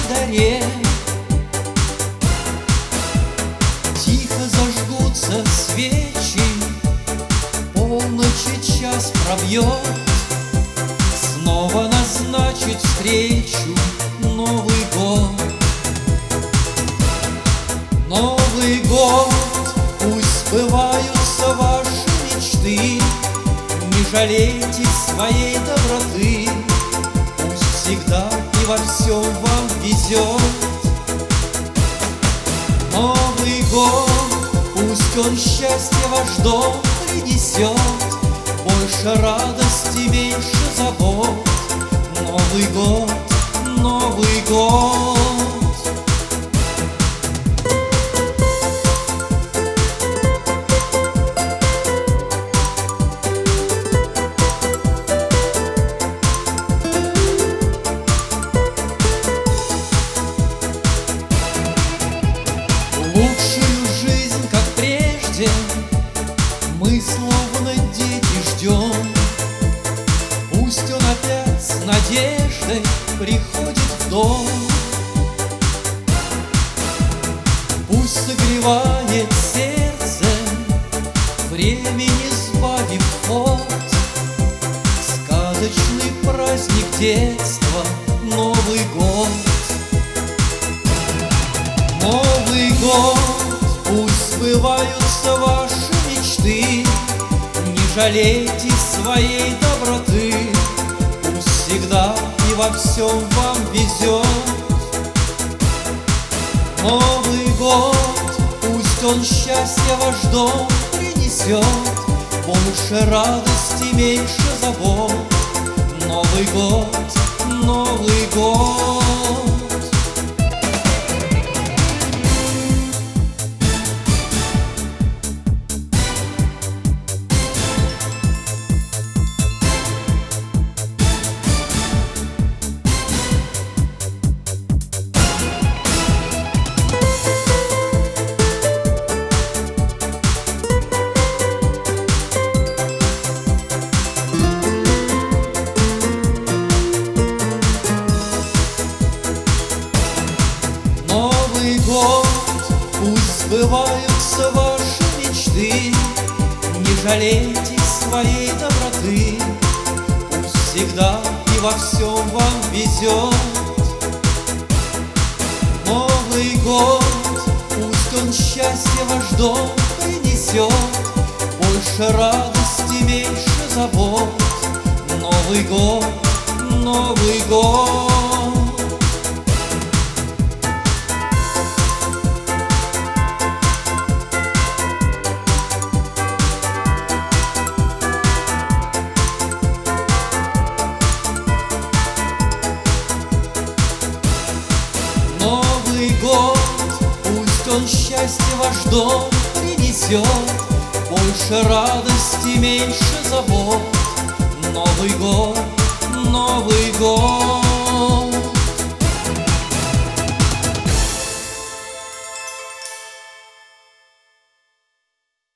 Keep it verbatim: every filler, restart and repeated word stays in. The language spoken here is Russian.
заре тихо зажгутся свечи, полночи час пробьет, снова назначить встречу Новый год. Новый год, пусть сбываются ваши мечты, не жалейте своей доброты, пусть всегда и во всем вам везет. Новый год, пусть он счастье ваш дом принесет, больше радости, меньше забот. Новый год, Новый год. Лучшую жизнь, как прежде, мы словно дети ждем. Пусть он опять с надеждой приходит в дом. Пусть согревает сердце, времени сбавив ход. Сказочный праздник детства, Новый год. Новый год, пусть сбываются ваши мечты, не жалейте своей доброты, пусть всегда и во всем вам везет. Новый год, пусть он счастье ваш дом принесет, больше радости, меньше забот. Новый год, Новый год. Новый год, пусть сбываются ваши мечты, не жалейте своей доброты, пусть всегда и во всем вам везет. Новый год, пусть он счастье ваш дом принесет, больше радости, меньше забот. Новый год, Новый год. Новый год, пусть он счастье ваш дом принесет, больше радости, меньше забот. Новый год, Новый год.